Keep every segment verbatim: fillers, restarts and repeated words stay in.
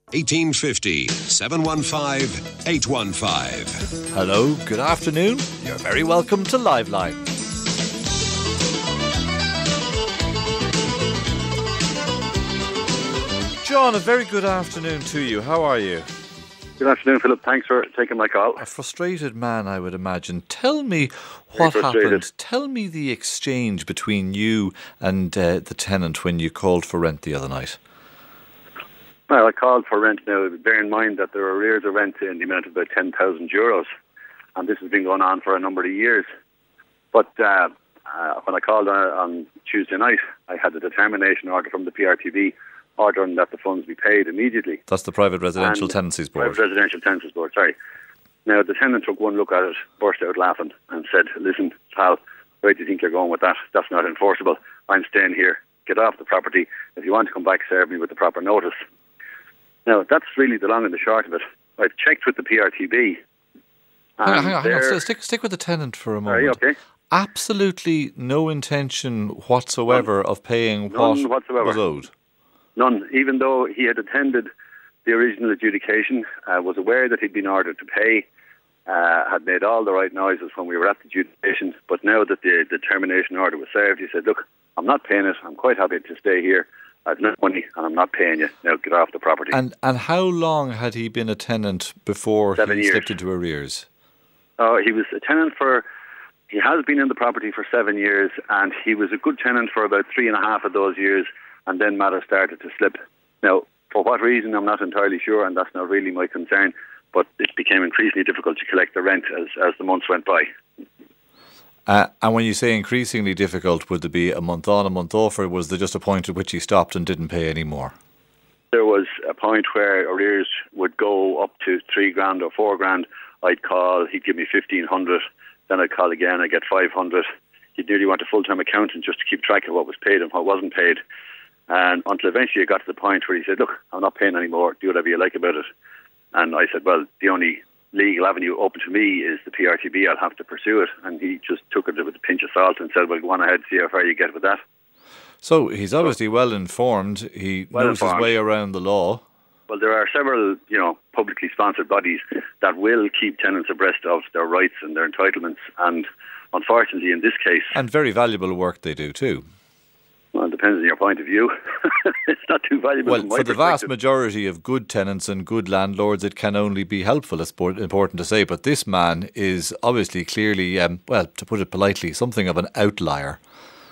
eighteen fifty, seven one five, eight one five. Hello, good afternoon. You're very welcome to Liveline. John, a very good afternoon to you. How are you? Good afternoon, Philip. Thanks for taking my call. A frustrated man, I would imagine. Tell me what happened. Tell me the exchange between you and uh, the tenant when you called for rent the other night. Well, I called for rent now. Bear in mind that there are arrears of rent in the amount of about ten thousand euros. And this has been going on for a number of years. But uh, uh, when I called on, on Tuesday night, I had a determination order from the P R T B ordering that the funds be paid immediately. That's the Private Residential and Tenancies Board. Private Residential Tenancies Board, sorry. Now, the tenant took one look at it, burst out laughing and said, listen, pal, where do you think you're going with that? That's not enforceable. I'm staying here. Get off the property. If you want to come back, serve me with the proper notice. Now, that's really the long and the short of it. I've checked with the P R T B. Hang on, hang on, hang on. Stick, stick with the tenant for a moment. Are you okay? Absolutely no intention whatsoever None. of paying None what whatsoever. was owed? None. Even though he had attended the original adjudication, uh, was aware that he'd been ordered to pay, uh, had made all the right noises when we were at the adjudication, but now that the, the termination order was served, he said, look, I'm not paying it. I'm quite happy to stay here. I've no money and I'm not paying you. Now get off the property. And and how long had he been a tenant before Seven he years. slipped into arrears? Oh, he was a tenant for, he has been in the property for seven years and he was a good tenant for about three and a half of those years, and then matters started to slip. Now, for what reason, I'm not entirely sure, and that's not really my concern, but it became increasingly difficult to collect the rent as, as the months went by. Uh, and when you say increasingly difficult, would there be a month on, a month off, or was there just a point at which he stopped and didn't pay any more? There was a point where arrears would go up to three grand or four grand. I'd call, he'd give me fifteen hundred, then I'd call again, I'd get five hundred. He'd nearly want a full-time accountant just to keep track of what was paid and what wasn't paid. And until eventually it got to the point where he said, look, I'm not paying anymore, do whatever you like about it. And I said, well, the only legal avenue open to me is the P R T B, I'll have to pursue it. And he just took it with a pinch of salt and said, well, go on ahead, see how far you get with that. So he's obviously well informed, he well knows informed. his way around the law. Well, there are several, you know, publicly sponsored bodies that will keep tenants abreast of their rights and their entitlements. And unfortunately, in this case... And very valuable work they do too. Well, it depends on your point of view. It's not too valuable. Well, for the vast majority of good tenants and good landlords, it can only be helpful, it's important to say. But this man is obviously clearly, um, well, to put it politely, something of an outlier.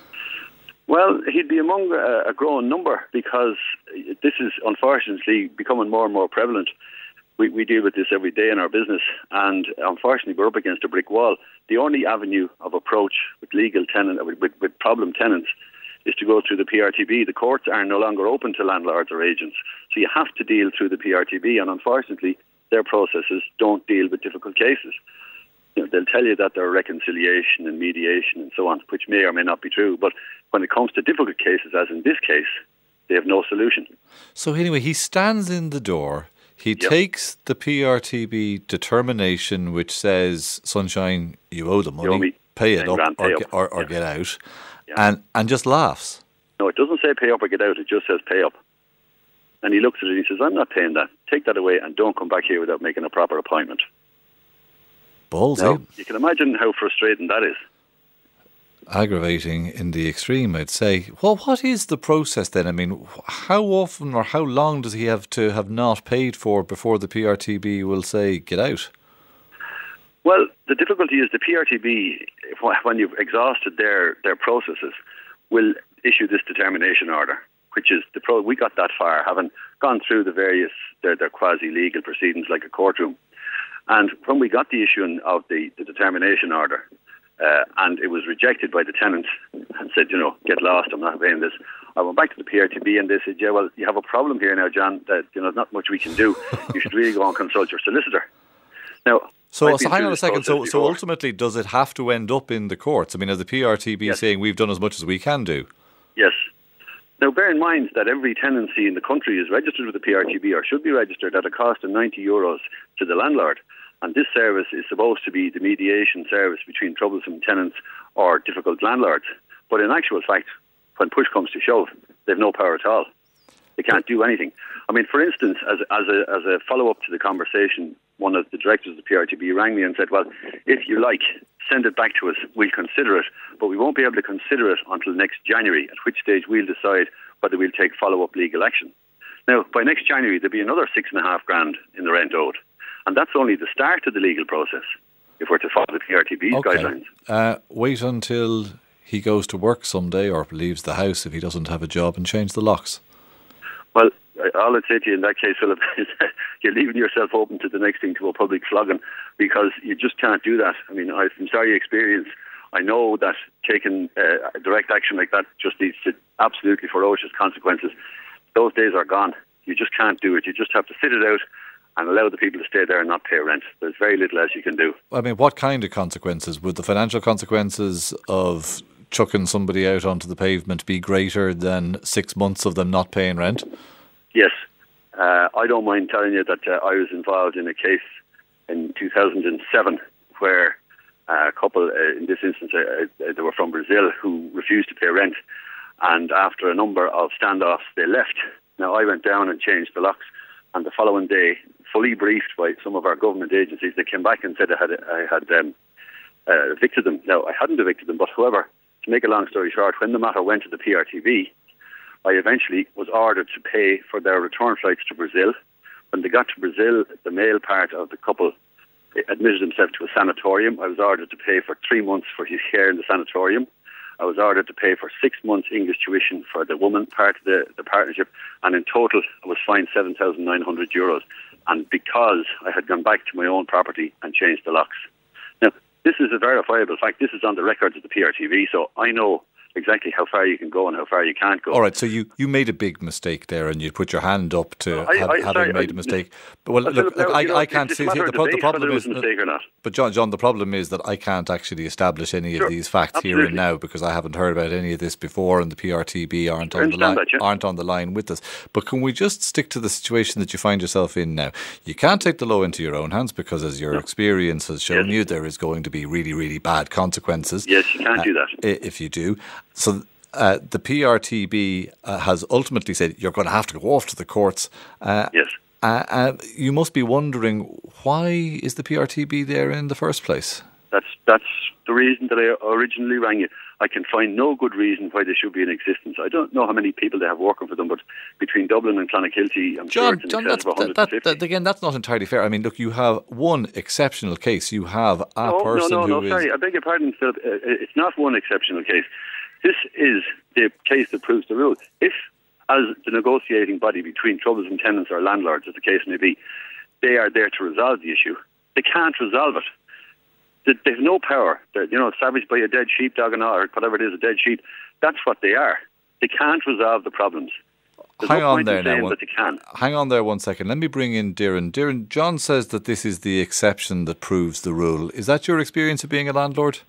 Well, he'd be among a, a growing number because this is unfortunately becoming more and more prevalent. We, we deal with this every day in our business, and unfortunately we're up against a brick wall. The only avenue of approach with legal tenant, with, with, with problem tenants, is to go through the P R T B. The courts are no longer open to landlords or agents, so you have to deal through the P R T B, and unfortunately their processes don't deal with difficult cases. You know, they'll tell you that there are reconciliation and mediation and so on, which may or may not be true, but when it comes to difficult cases, as in this case, they have no solution. So anyway, he stands in the door, he Yep. takes the P R T B determination which says, sunshine, you owe the money, owe me pay it ten up, grand, or, pay ge- up. or, or Yeah. get out, Yeah. and, and just laughs. No, it doesn't say pay up or get out, it just says pay up. And he looks at it and he says, I'm not paying that. Take that away and don't come back here without making a proper appointment. Ballsy. Now, you can imagine how frustrating that is. Aggravating in the extreme, I'd say. Well, what is the process then? I mean, how often or how long does he have to have not paid for before the P R T B will say, get out? Well, the difficulty is the P R T B, when you've exhausted their, their processes, will issue this determination order, which is the pro. We got that far, having gone through the various, their, their quasi-legal proceedings like a courtroom. And when we got the issuing of the, the determination order, uh, and it was rejected by the tenant and said, you know, get lost, I'm not paying this. I went back to the P R T B and they said, yeah, well, you have a problem here now, John, that, you know, there's not much we can do. You should really go and consult your solicitor. Now, So, I've so been hang through on a this second. So, process so before. ultimately, does it have to end up in the courts? I mean, is the P R T B Yes. saying we've done as much as we can do? Yes. Now, bear in mind that every tenancy in the country is registered with the P R T B or should be registered at a cost of ninety euros to the landlord. And this service is supposed to be the mediation service between troublesome tenants or difficult landlords. But in actual fact, when push comes to shove, they've no power at all. They can't do anything. I mean, for instance, as, as a, as a follow-up to the conversation, one of the directors of the P R T B rang me and said, well, if you like, send it back to us, we'll consider it, but we won't be able to consider it until next January, at which stage we'll decide whether we'll take follow-up legal action. Now, by next January, there'll be another six and a half grand in the rent owed, and that's only the start of the legal process, if we're to follow the P R T B's okay. guidelines. Uh, wait until he goes to work someday or leaves the house if he doesn't have a job and change the locks. Well, all I'd say to you in that case, Philip, is you're leaving yourself open to the next thing, to a public flogging, because you just can't do that. I mean, I've from sorry experience, I know that taking uh, direct action like that just leads to absolutely ferocious consequences. Those days are gone. You just can't do it. You just have to sit it out and allow the people to stay there and not pay rent. There's very little else you can do. I mean, what kind of consequences? Would the financial consequences of chucking somebody out onto the pavement be greater than six months of them not paying rent? Yes. Uh, I don't mind telling you that uh, I was involved in a case in two thousand seven where uh, a couple, uh, in this instance, uh, uh, they were from Brazil, who refused to pay rent. And after a number of standoffs, they left. Now, I went down and changed the locks. And the following day, fully briefed by some of our government agencies, they came back and said I had, I had um, uh, evicted them. Now, I hadn't evicted them, but however, to make a long story short, when the matter went to the P R T B, I eventually was ordered to pay for their return flights to Brazil. When they got to Brazil, the male part of the couple admitted himself to a sanatorium. I was ordered to pay for three months for his care in the sanatorium. I was ordered to pay for six months English tuition for the woman part of the, the partnership. And in total, I was fined seven thousand nine hundred euros. And because I had gone back to my own property and changed the locks. Now, this is a verifiable fact. This is on the records of the P R T V, so I know exactly how far you can go and how far you can't go. All right, so you, you made a big mistake there, and you put your hand up to I, have, I, having sorry, made I, a mistake. But well, I, look, now, look I, you know, I can't see the, the, pro- the problem is. A mistake or not. But John, John, the problem is that I can't actually establish any Sure, of these facts absolutely. here and now because I haven't heard about any of this before, and the P R T B aren't on the line. That, yeah. aren't on the line with us. But can we just stick to the situation that you find yourself in now? You can't take the law into your own hands because, as your no. experience has shown yes. you, there is going to be really, really bad consequences. Yes, you can't uh, do that if you do. So. Uh, the P R T B uh, has ultimately said you're going to have to go off to the courts. Uh, yes. Uh, uh, you must be wondering, why is the P R T B there in the first place? That's that's the reason that I originally rang you. I can find no good reason why they should be in existence. I don't know how many people they have working for them, but between Dublin and Clonakilty, I'm John, sure it's John, in excess that's, of that, that, that, again, that's not entirely fair. I mean, look, you have one exceptional case. You have a no, person no, no, who no, sorry, is... I beg your pardon, Philip. Uh, it's not one exceptional case. This is the case that proves the rule. If, as the negotiating body between troublesome tenants or landlords, as the case may be, they are there to resolve the issue, they can't resolve it. They have no power. They're, you know, savaged by a dead sheepdog and all, or whatever it is, a dead sheep. That's what they are. They can't resolve the problems. There's Hang no on point there in now. saying One, that they can. hang on there one second. Let me bring in Darren. Darren, John says that this is the exception that proves the rule. Is that your experience of being a landlord?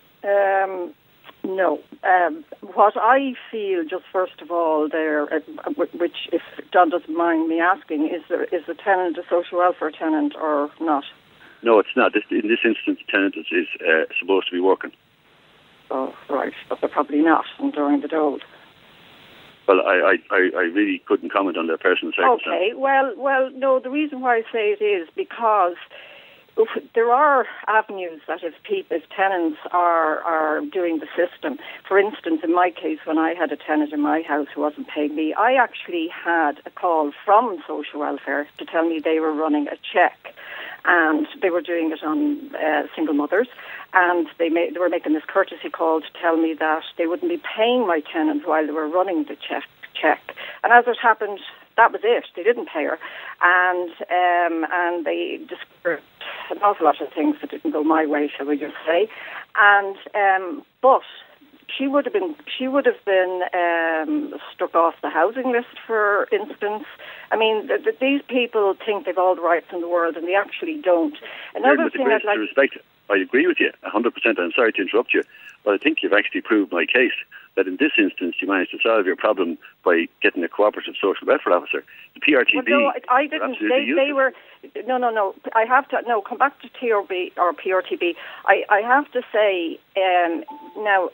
Um, no. Um, what I feel, just first of all, there, uh, which if John doesn't mind me asking, is there is the tenant a social welfare tenant or not? No, it's not. This, in this instance, the tenant is, is uh, supposed to be working. Oh, right. But they're probably not during the dole. Well, I, I, I really couldn't comment on their personal circumstances. Okay. Well, well, no. The reason why I say it is because if there are avenues that if people, if tenants are are doing the system. For instance, in my case, when I had a tenant in my house who wasn't paying me, I actually had a call from social welfare to tell me they were running a check. And they were doing it on uh, single mothers, and they, made, they were making this courtesy call to tell me that they wouldn't be paying my tenant while they were running the check. check. And as it happened, that was it. They didn't pay her, and um, and they discovered an awful lot of things that didn't go my way, shall we just say. And um, but she would have been she would have been um, struck off the housing list, for instance. I mean, th- th- these people think they've all the rights in the world, and they actually don't. Another with the thing greatest I'd like respect, I agree with you one hundred percent. I'm sorry to interrupt you, but I think you've actually proved my case that in this instance you managed to solve your problem by getting a cooperative social welfare officer. The P R T B. Well, no, I didn't. They, they were. No, no, no. I have to. No, come back to T R B or P R T B. I, I have to say um, now.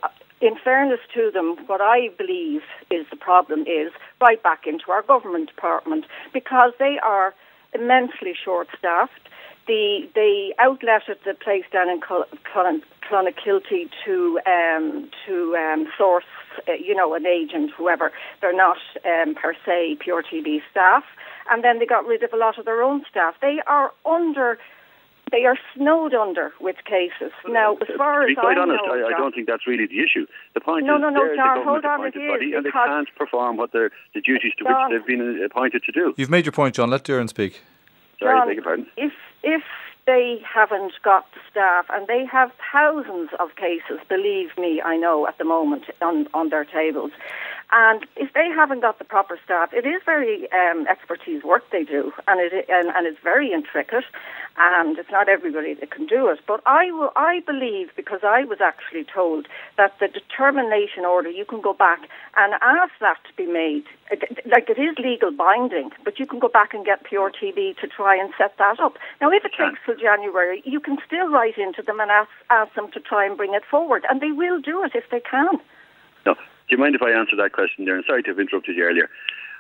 in fairness to them, what I believe is the problem is right back into our government department, because they are immensely short-staffed. The they outletted the place down in Cl- Cl- Clonakilty to um, to um, source, uh, you know, an agent, whoever. They're not um, per se Pure T V staff, and then they got rid of a lot of their own staff. They are under. They are snowed under with cases. Now, as far to be as quite I honest, know, I, I John, don't think that's really the issue. The point no, is no, no, they're John, the hold on, government-appointed it is, body, and they because- can't perform what they're, the duties to John, which they've been appointed to do. You've made your point, John. Let Darren speak. Sorry, John, beg your pardon. If if they haven't got the staff, and they have thousands of cases, believe me, I know at the moment on on their tables, and if they haven't got the proper staff, it is very um, expertise work they do, and it and, and it's very intricate, and it's not everybody that can do it. But I will, I believe, because I was actually told that the determination order, you can go back and ask that to be made. Like, it is legal binding, but you can go back and get Pure T V to try and set that up. Now, if it takes till January, you can still write into them and ask, ask them to try and bring it forward, and they will do it if they can. No. Do you mind if I answer that question there? And sorry to have interrupted you earlier.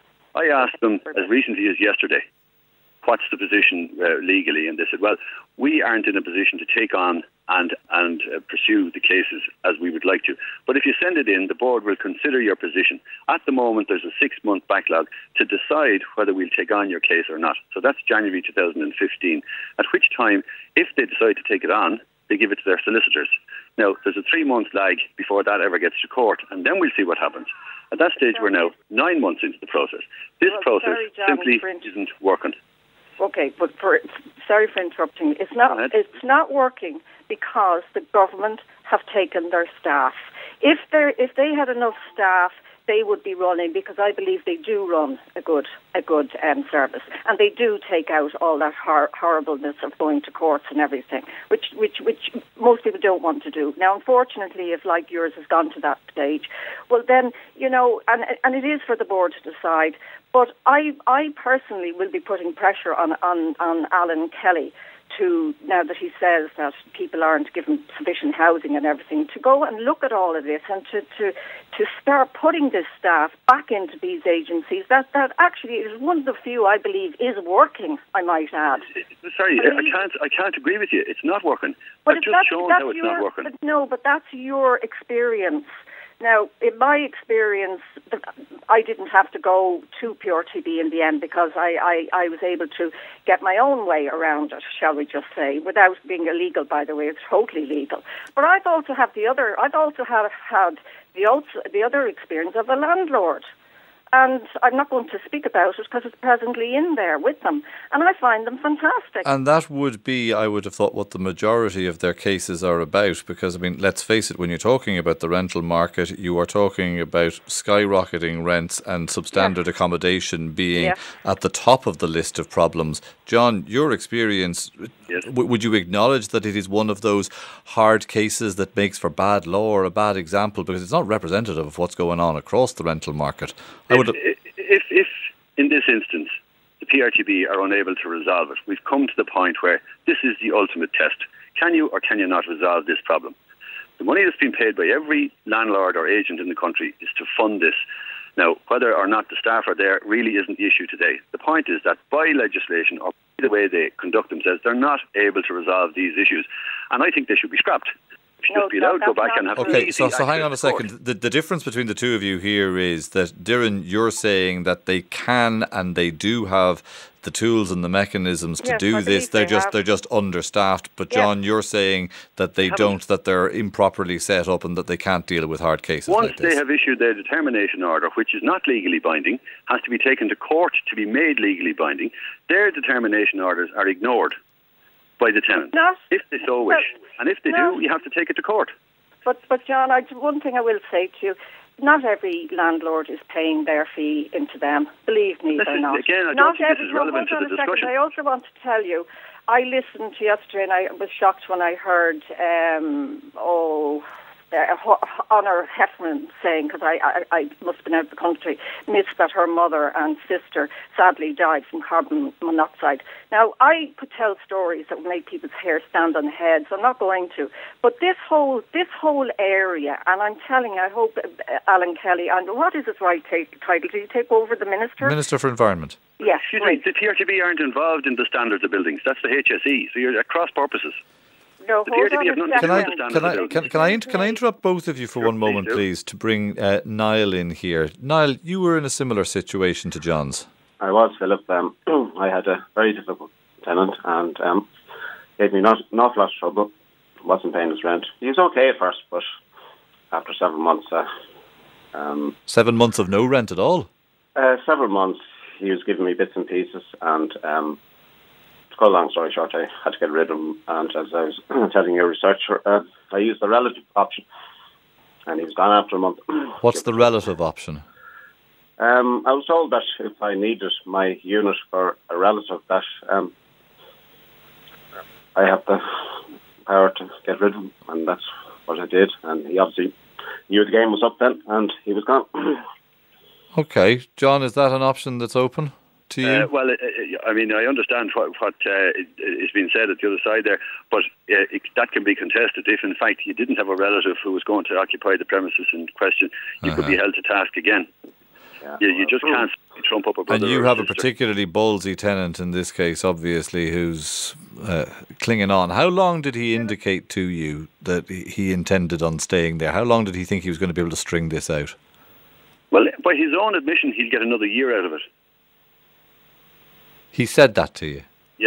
I asked them as recently as yesterday, what's the position uh, legally? And they said, well, we aren't in a position to take on and and uh, pursue the cases as we would like to. But if you send it in, the board will consider your position. At the moment, there's a six-month backlog to decide whether we'll take on your case or not. So that's January two thousand fifteen, at which time, if they decide to take it on, they give it to their solicitors. Now, there's a three-month lag before that ever gets to court, and then we'll see what happens. At that stage, we're now nine months into the process. This Well, process sorry, John, simply for int- isn't working. Okay, but for sorry for interrupting. It's not. Go ahead. It's not working because the government have taken their staff. If they if they had enough staff, they would be running, because I believe they do run a good a good um, service, and they do take out all that hor- horribleness of going to courts and everything, which which which most people don't want to do. Now, unfortunately, if like yours has gone to that stage, well then, you know, and and it is for the board to decide. But I I personally will be putting pressure on on, on Alan Kelly to, now that he says that people aren't given sufficient housing and everything, to go and look at all of this and to, to, to start putting this staff back into these agencies that, that actually is one of the few I believe is working, I might add. Sorry, But I he- can't I can't agree with you. It's not working. But I've if just that's, shown that's how it's your, not working. But no, but that's your experience. Now, in my experience, the- I didn't have to go to Pure T V in the end, because I, I, I was able to get my own way around it, shall we just say, without being illegal, by the way. It's totally legal. But I've also had the other, I've also had, had the, also, the other experience of a landlord. And I'm not going to speak about it because it's presently in there with them. And I find them fantastic. And that would be, I would have thought, what the majority of their cases are about. Because, I mean, let's face it, when you're talking about the rental market, you are talking about skyrocketing rents and substandard Yes. accommodation being Yes. at the top of the list of problems. John, your experience, Yes. w- would you acknowledge that it is one of those hard cases that makes for bad law or a bad example? Because it's not representative of what's going on across the rental market. I would. If, if, if in this instance the P R T B are unable to resolve it, we've come to the point where this is the ultimate test. Can you or can you not resolve this problem? The money that's been paid by every landlord or agent in the country is to fund this. Now, whether or not the staff are there really isn't the issue today. The point is that by legislation or by the way they conduct themselves, they're not able to resolve these issues. And I think they should be scrapped. They should No, just be no, allowed to go that's back and not have true. Okay, easy so, so hang access on a to court. second. The, the difference between the two of you here is that, Darren, you're saying that they can and they do have the tools and the mechanisms to Yes, I do believe this. They're they just have. they're just understaffed. But Yes. John, you're saying that they Haven't. don't, that they're improperly set up and that they can't deal with hard cases Once like this. they have issued their determination order, which is not legally binding, has to be taken to court to be made legally binding, their determination orders are ignored by the tenant, Not- if they so wish. Well, And if they no. do, you have to take it to court. But, but John, I, one thing I will say to you, not every landlord is paying their fee into them. Believe me, This they're is- not. again, I don't not think this every, is no, relevant hold to on the a second. discussion. I also want to tell you, I listened to yesterday and I was shocked when I heard, um, oh, uh, Honor Heffernan saying, because I, I, I must have been out of the country, missed that her mother and sister sadly died from carbon monoxide. Now, I could tell stories that would make people's hair stand on head, so I'm not going to. But this whole this whole area, and I'm telling you, I hope uh, Alan Kelly, and what is his right t- title? Did he take over the Minister? Minister for Environment. Yes. Excuse right. me, the P R T B aren't involved in the standards of buildings. That's the H S E, so you're at cross purposes. No, The hold P R T B on have a nothing to Can I, do with the second. standards can of I, buildings. can, can, I, int- can I interrupt both of you for Sure, one moment, please do. please, to bring uh, Niall in here? Niall, you were in a similar situation to John's. I was, Philip. Um, I had a very difficult tenant and um, gave me not, an awful lot of trouble. Wasn't paying his rent. He was okay at first, but after several months, uh, um, Seven months of no rent at all? uh, several months, he was giving me bits and pieces. And um, to cut a long story short, I had to get rid of him. And as I was telling your researcher, uh, I used the relative option, and he was gone after a month. What's the relative option? Um, I was told that if I needed my unit for a relative, that um, I have the power to get rid of him, and that's what I did. And he obviously knew the game was up then, and he was gone. Okay. John, is that an option that's open to you? Uh, well, uh, I mean, I understand what, what uh, is being said at the other side there, but uh, it, that can be contested if, in fact, you didn't have a relative who was going to occupy the premises in question. You Uh-huh. could be held to task again. Yeah, You, you well, just can't trump up a brother And you or a have a sister. particularly ballsy tenant in this case, obviously, who's uh, clinging on. How long did he indicate to you that he he intended on staying there? How long did he think he was going to be able to string this out? Well, by his own admission, he'll get another year out of it. He said that to you. Yeah.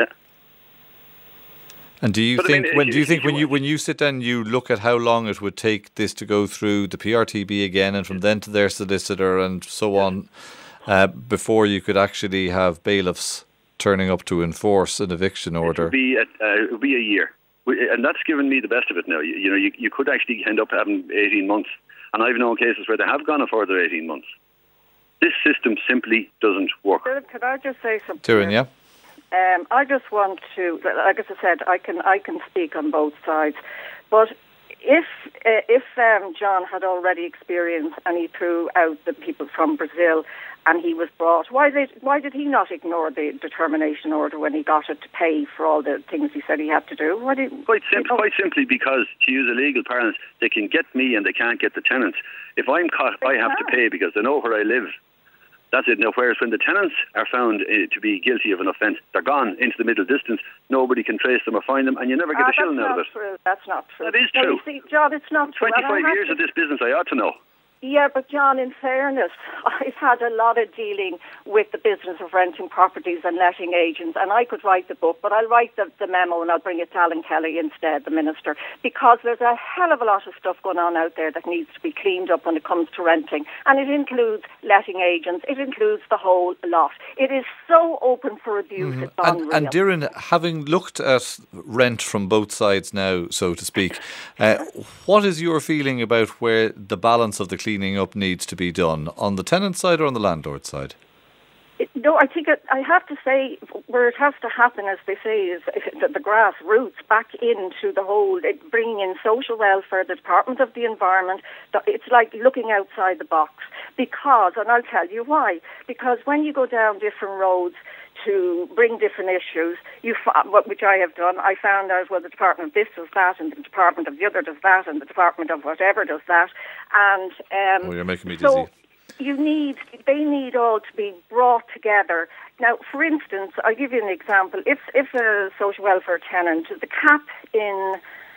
And do you But I think mean, when if do you you- think if when you you want- when you sit down, you look at how long it would take this to go through the P R T B again, and from then to their solicitor and so on, uh, before you could actually have bailiffs turning up to enforce an eviction order? It'll be a, uh, it'll be a year. We- And that's given me the best of it now. You, you know, you, you could actually end up having eighteen months. And I've known cases where they have gone a further eighteen months. This system simply doesn't work. Philip, could I just say something? Tyrion, yeah? Um, I just want to, like as I said, I can I can speak on both sides, but if uh, if um, John had already experienced and he threw out the people from Brazil and he was brought, why did why did he not ignore the determination order when he got it to pay for all the things he said he had to do? Why did, Quite, sim- quite simply because, to use a legal parlance, they can get me and they can't get the tenants. If I'm caught, They I have to can't. pay because they know where I live. That's it. Now, whereas when the tenants are found uh, to be guilty of an offence, they're gone into the middle distance. Nobody can trace them or find them, and you never get Ah, a shilling that's out of not it. true. That's not true. That is No, true. you see, John, it's not true. And I twenty-five have years to- of this business, I ought to know. Yeah, but John, in fairness, I've had a lot of dealing with the business of renting properties and letting agents, and I could write the book, but I'll write the, the memo and I'll bring it to Alan Kelly instead, the Minister, because there's a hell of a lot of stuff going on out there that needs to be cleaned up when it comes to renting, and it includes letting agents, it includes the whole lot. It is so open for abuse, it's And, unreal. and Doireann, having looked at rent from both sides now, so to speak, uh, what is your feeling about where the balance of the cleaning up needs to be done, on the tenant side or on the landlord side? It, no, I think it, I have to say where it has to happen, as they say, is the, the grassroots back into the whole, it, bringing in social welfare, the Department of the Environment. The, it's like looking outside the box. Because, and I'll tell you why, because when you go down different roads to bring different issues, you which I have done, I found out, well, the Department of this does that, and the Department of the other does that, and the Department of whatever does that. And um, Oh, you're making me so dizzy. you need, they need all to be brought together. Now, for instance, I'll give you an example. If if a social welfare tenant, the cap in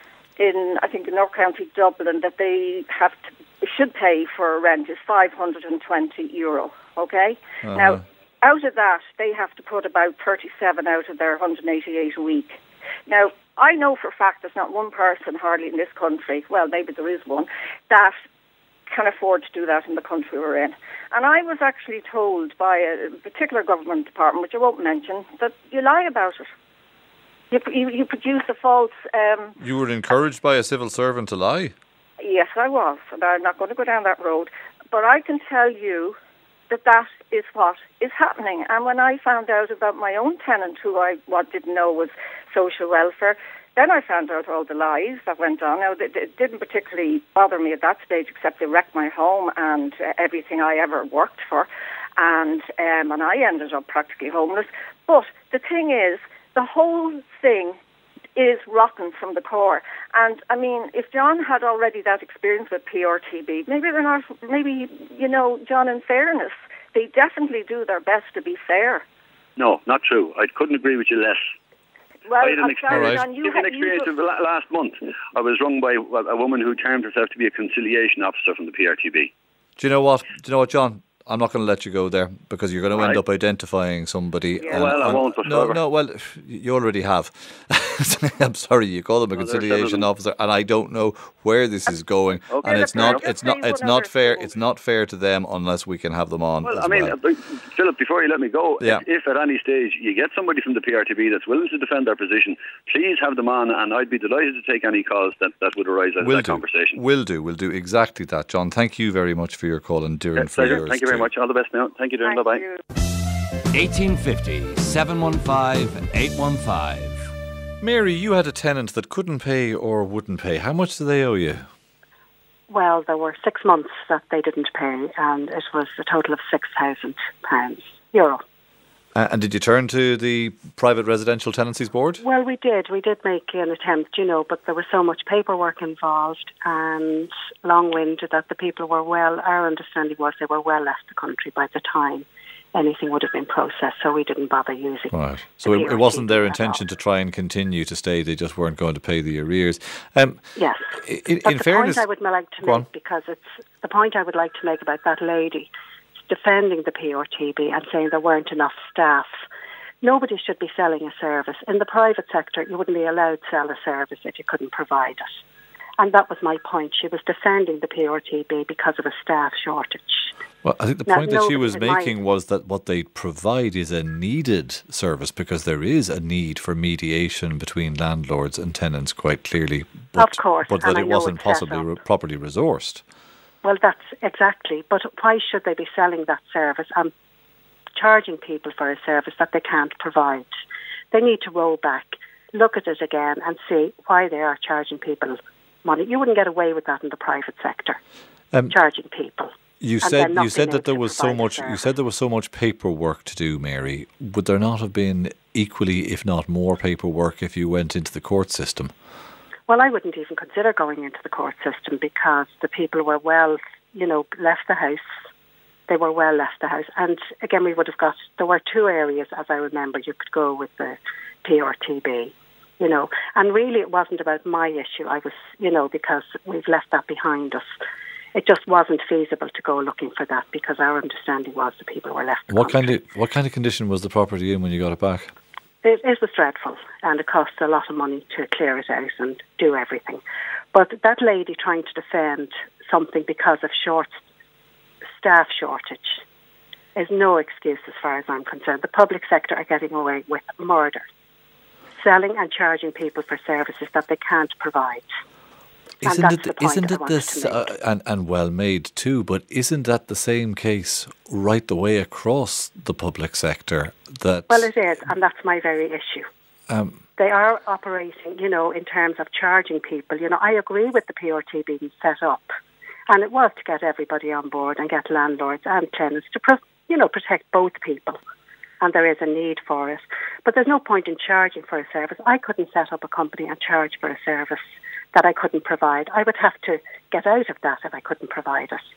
in I think in North County Dublin that they have to should pay for rent is five hundred twenty euro. Okay, Uh-huh. now. Out of that, they have to put about thirty-seven out of their one hundred eighty-eight a week. Now, I know for a fact there's not one person hardly in this country, well, maybe there is one, that can afford to do that in the country we're in. And I was actually told by a particular government department, which I won't mention, that you lie about it. You, you, you produce a false... Um, You were encouraged by a civil servant to lie? yes, I was, and I'm not going to go down that road. But I can tell you that that is what is happening. And when I found out about my own tenant, who I what didn't know was social welfare, Then I found out all the lies that went on. Now, it, it didn't particularly bother me at that stage, except they wrecked my home and uh, everything I ever worked for. And, um, and I ended up practically homeless. But the thing is, the whole thing is rotten from the core. And, I mean, if John had already that experience with P R T B, maybe they're not, maybe, you know, John, in fairness, they definitely do their best to be fair. No, not true. I couldn't agree with you less. Well, I had an I'm experience, sorry, right. John, you an ha- experience you of la- last month. I was rung by well, a woman who termed herself to be a conciliation officer from the P R T B. Do you know what? Do you know what, John? I'm not going to let you go there because you're going to All end right. up identifying somebody. Yeah. and- Well, I and- won't, but No, however. no. Well, you already have. I'm sorry. You call them a Well, there are several of conciliation them. officer, and I don't know where this is going. Okay, and that's it's fair not. enough. It's Just not. say It's one not other fair. thing. It's not fair to them unless we can have them on. Well, as I mean, well. uh, Philip, before you let me go, Yeah. if, if at any stage you get somebody from the P R T B that's willing to defend their position, please have them on, and I'd be delighted to take any calls that, that would arise out Will of that do. conversation. Will do. We'll do exactly that, John. Thank you very much for your call, and Darren for Pleasure. yours Thank you very too. much. All the best now. Thank you, Darren. Thank Bye-bye. you. eighteen fifty, seven one five, eight one five. Mary, you had a tenant that couldn't pay or wouldn't pay. How much do they owe you? Well, there were six months that they didn't pay, and it was a total of six thousand pounds, euro. Uh, and did you turn to the Private Residential Tenancies Board? Well, we did. We did make an attempt, you know, but there was so much paperwork involved and long-winded that the people were well, our understanding was they were well left the country by the time anything would have been processed, so we didn't bother using Right. So the it, it wasn't their P R T B at intention all. to try and continue to stay. They just weren't going to pay the arrears. Um, Yes. in, But in the fairness, point I would like to Go on. make, because it's the point I would like to make about that lady defending the P R T B and saying there weren't enough staff. Nobody should be selling a service. In the private sector, you wouldn't be allowed to sell a service if you couldn't provide it. And that was my point. She was defending the P R T B because of a staff shortage. well, I think the Now, point that she nobody was in my- making was that what they provide is a needed service because there is a need for mediation between landlords and tenants, quite clearly. But, Of course, but and that I it know wasn't it's set possibly up. re- properly resourced. Well, that's exactly. But why should they be selling that service and charging people for a service that they can't provide? They need to roll back, look at it again and see why they are charging people money. You wouldn't get away with that in the private sector, Um, charging people. You and said then not you said being that able there to was so provide a much. You service. said there was so much paperwork to do, Mary. Would there not have been equally, if not more, paperwork if you went into the court system? Well, I wouldn't even consider going into the court system because the people were well, you know, left the house. They were well left the house. And again, we would have got, there were two areas, as I remember, you could go with the P R T B, you know. And really it wasn't about my issue. I was, you know, because we've left that behind us. It just wasn't feasible to go looking for that because our understanding was the people were left the What country. kind of what kind of condition was the property in when you got it back? It, it was dreadful, and it cost a lot of money to clear it out and do everything. But that lady trying to defend something because of short staff shortage is no excuse as far as I'm concerned. The public sector are getting away with murder, selling and charging people for services that they can't provide. And Isn't that's it? the point Isn't I it wanted this? to Uh, make. and and well made too. But isn't that the same case right the way across the public sector? That Well, it is, and that's my very issue. um, They are operating, you know, in terms of charging people. You know, I agree with the P R T being set up, and it was to get everybody on board and get landlords and tenants to, pro- you know, protect both people. And there is a need for it. But there's no point in charging for a service. I couldn't set up a company and charge for a service that I couldn't provide. I would have to get out of that if I couldn't provide it.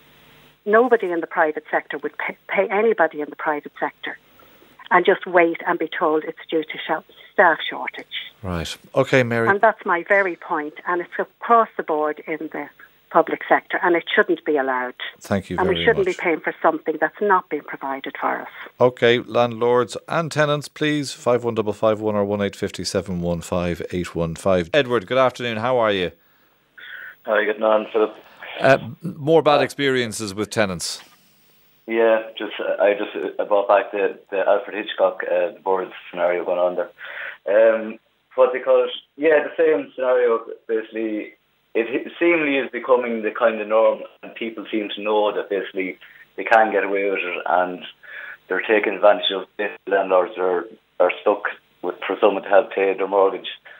Nobody in the private sector would pay, pay anybody in the private sector and just wait and be told it's due to sh- staff shortage. right. Okay, Mary. And that's my very point. And it's across the board in the public sector, and it shouldn't be allowed. Thank you And very we shouldn't much. be paying for something that's not being provided for us. Okay, landlords and tenants, please. Five one double five one or one eight fifty seven one five eight one five. Edward, good afternoon. How are you? How are you getting on, Philip? Uh, more bad experiences with tenants. Yeah, just uh, I just uh, brought back the, the Alfred Hitchcock uh, board scenario going on there. Um, what they call it, yeah, the same scenario. Basically, it, it seemingly is becoming the kind of norm, and people seem to know that basically they can get away with it, and they're taking advantage of it. Landlords are are stuck with for someone to help pay their mortgage,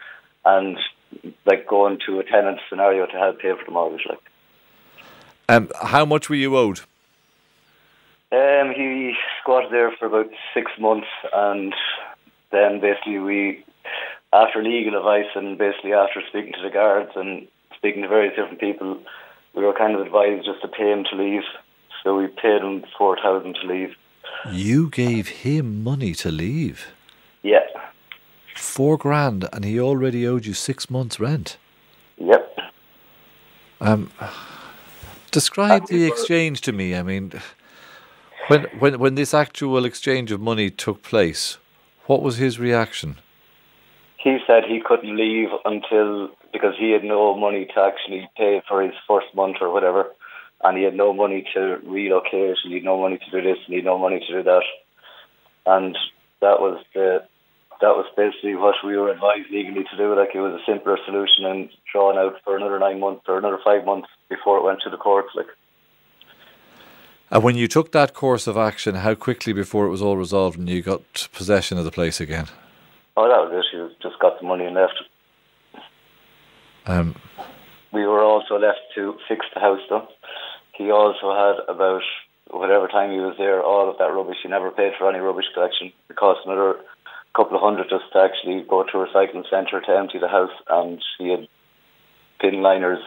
and like going to a tenant scenario to help pay for the mortgage. Like, um, how much were you owed? Um, he squatted there for about six months, and then basically we, after legal advice and basically after speaking to the guards and speaking to various different people, we were kind of advised just to pay him to leave. So we paid him four thousand to leave. You gave him money to leave? Yeah. Four grand, and he already owed you six months' rent? Yep. Um, describe the exchange to me. I mean, when when when this actual exchange of money took place, what was his reaction? He said he couldn't leave until, because he had no money to actually pay for his first month or whatever, and he had no money to relocate, and he had no money to do this, and he had no money to do that. And that was the that was basically what we were advised legally to do. Like, it was a simpler solution and drawn out for another nine months or another five months before it went to the courts. Like. And when you took that course of action, how quickly before it was all resolved and you got possession of the place again? Oh, that was it. He just got the money and left. Um, we were also left to fix the house, though. He also had about, whatever time he was there, all of that rubbish. He never paid for any rubbish collection. It cost another couple of hundred just to actually go to a recycling centre to empty the house, and he had bin liners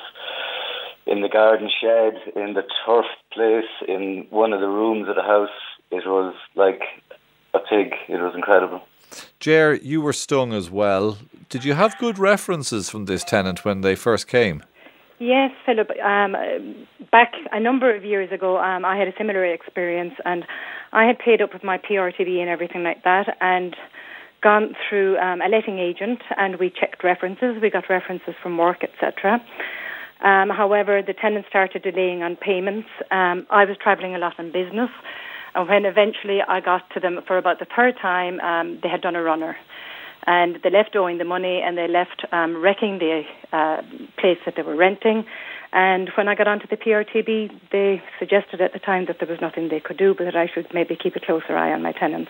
in the garden shed, in the turf place, in one of the rooms of the house. It was like a pig. It was incredible. Ger, you were stung as well. Did you have good references from this tenant when they first came? Yes, Philip. Um, back a number of years ago, um, I had a similar experience, and I had paid up with my P R T B and everything like that, and gone through um, a letting agent, and we checked references. We got references from work, et cetera. Um, however, the tenant started delaying on payments. Um, I was travelling a lot on business, and when eventually I got to them for about the third time, um, they had done a runner. And they left owing the money, and they left um, wrecking the uh, place that they were renting. And when I got onto the P R T B, they suggested at the time that there was nothing they could do, but that I should maybe keep a closer eye on my tenants.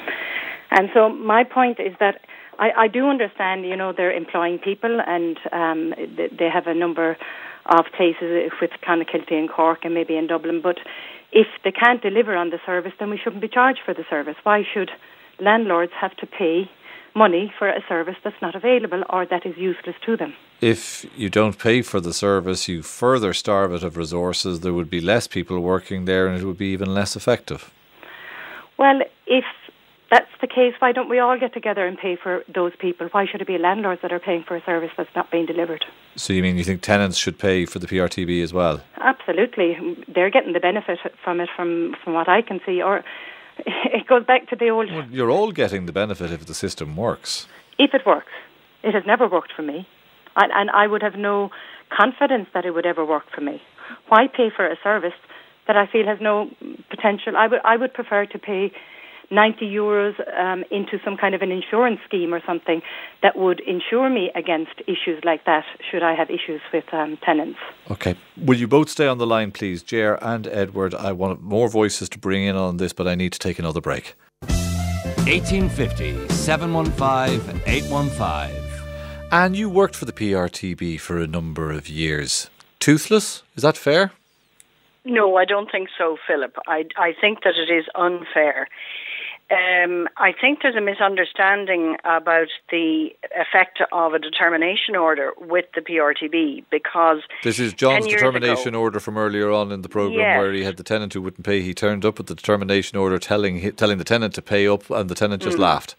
And so my point is that I, I do understand, you know, they're employing people, and um, they, they have a number of places with Clonakilty and Cork and maybe in Dublin. But if they can't deliver on the service, then we shouldn't be charged for the service. Why should landlords have to pay money for a service that's not available or that is useless to them? If you don't pay for the service, you further starve it of resources. There would be less people working there, and it would be even less effective. Well, if that's the case, why don't we all get together and pay for those people? Why should it be landlords that are paying for a service that's not being delivered? So you mean you think tenants should pay for the P R T B as well? Absolutely. They're getting the benefit from it, from, from what I can see. Or it goes back to the old... Well, you're all getting the benefit if the system works. If it works. It has never worked for me. And, and I would have no confidence that it would ever work for me. Why pay for a service that I feel has no potential? I would I would prefer to pay ninety euros um, into some kind of an insurance scheme or something that would insure me against issues like that should I have issues with um, tenants. Okay. Will you both stay on the line, please? Ger and Edward, I want more voices to bring in on this, but I need to take another break. eighteen fifty, seven one five, eight one five. And you worked for the P R T B for a number of years. Toothless? Is that fair? No, I don't think so, Philip. I, I think that it is unfair. Um, I think there's a misunderstanding about the effect of a determination order with the P R T B, because this is John's determination ago, order from earlier on in the programme, yes, where he had the tenant who wouldn't pay. He turned up with the determination order telling telling the tenant to pay up, and the tenant just mm. laughed.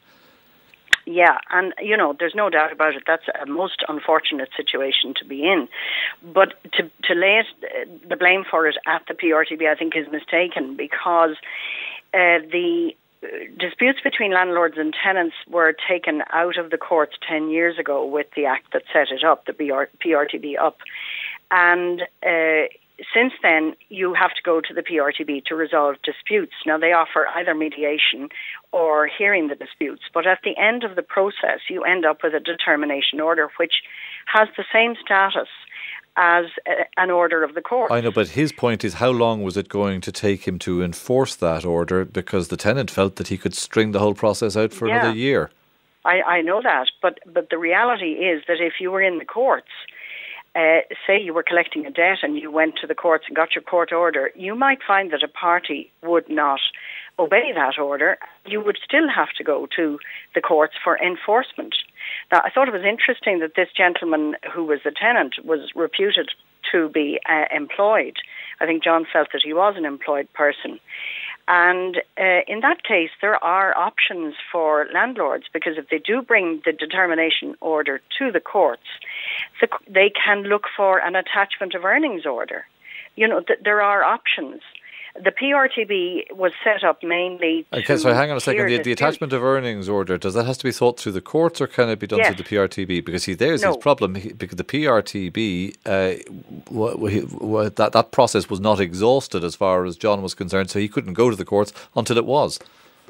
Yeah, and, you know, there's no doubt about it. That's a most unfortunate situation to be in. But to, to lay it, the blame for it at the P R T B, I think, is mistaken, because uh, the disputes between landlords and tenants were taken out of the courts ten years ago with the act that set it up, the P R T B up. And uh, since then, you have to go to the P R T B to resolve disputes. Now, they offer either mediation or hearing the disputes, but at the end of the process, you end up with a determination order, which has the same status as a, an order of the court. I know, but his point is, how long was it going to take him to enforce that order, because the tenant felt that he could string the whole process out for yeah. another year? I, I know that, but but the reality is that if you were in the courts, uh, say you were collecting a debt and you went to the courts and got your court order, you might find that a party would not obey that order. You would still have to go to the courts for enforcement. Now, I thought it was interesting that this gentleman who was the tenant was reputed to be uh, employed. I think John felt that he was an employed person. And uh, in that case, there are options for landlords, because if they do bring the determination order to the courts, the, they can look for an attachment of earnings order. You know, th- there are options. The P R T B was set up mainly to Okay, so hang on a second. The, the disputes. attachment of earnings order, does that have to be sought through the courts, or can it be done Yes. through the P R T B? Because see, there's No. his problem. He, because the P R T B, uh, w- w- w- that, that process was not exhausted as far as John was concerned, so he couldn't go to the courts until it was.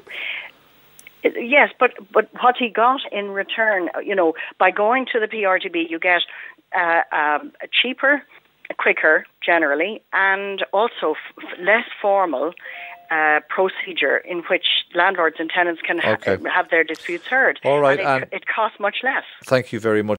Yes, but but what he got in return, you know, by going to the P R T B, you get uh, um, a cheaper, quicker, generally, and also f- less formal uh, procedure in which landlords and tenants can ha- Okay. have their disputes heard. All right, and it, and- it costs much less. Thank you very much.